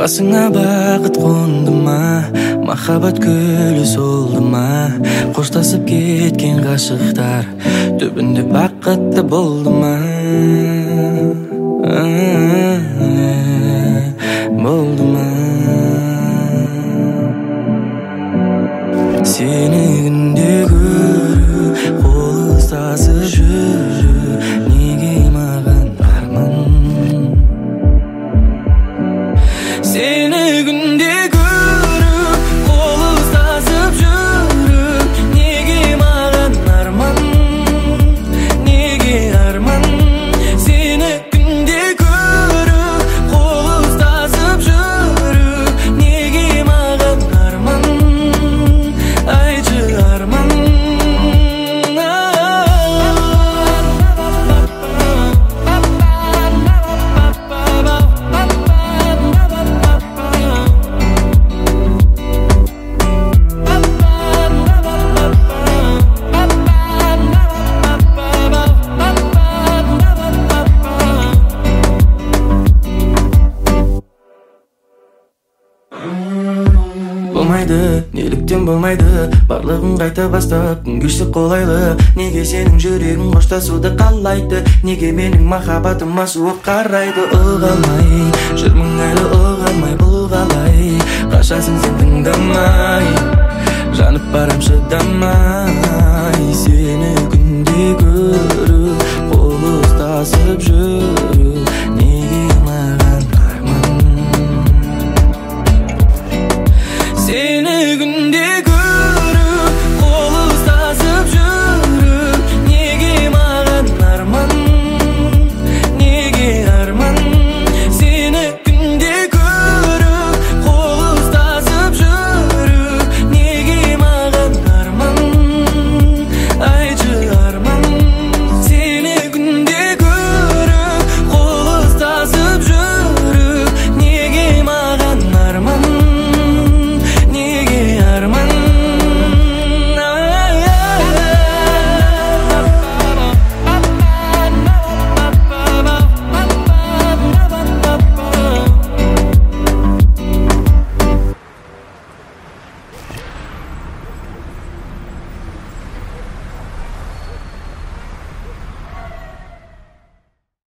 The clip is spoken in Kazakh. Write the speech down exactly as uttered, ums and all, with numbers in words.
басыңа бақыт қонды ма, махаббат гүлі солды ма, қоштасып кеткен ғашықтар түбінде бақытты болды ма, болды ма. Сені күнде көру, қол ұстасып жүру, неге маған арман. Сені күнде көру, қол ұстасып жүру, неге маған арман, неге арман. Сені күнде көру, қол ұстасып жүру, неге маған арман, айтшы арман. Болмайды, неліктен болмайды, барлығын қайта бастап күн кешті қолайлы. Неге сенің жүрегің қоштасуды қалайды, неге менің махаббатыма суық қарайды. Ұғалмай, жүрмін әлі ұғалмай, бұл қалай, қашасың сен тыңдамай, жанып барам шыдамай. Сені